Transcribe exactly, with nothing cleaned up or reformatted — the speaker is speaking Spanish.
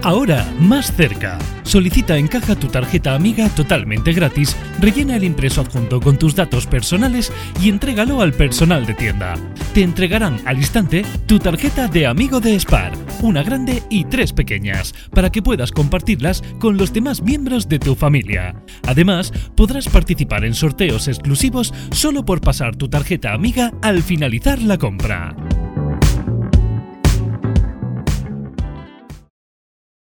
Ahora, más cerca. Solicita en Caja tu tarjeta Amiga totalmente gratis, rellena el impreso adjunto con tus datos personales y entrégalo al personal de tienda. Te entregarán al instante tu tarjeta de amigo de Spar, una grande y tres pequeñas, para que puedas compartirlas con los demás miembros de tu familia. Además, podrás participar en sorteos exclusivos solo por pasar tu tarjeta Amiga al finalizar la compra.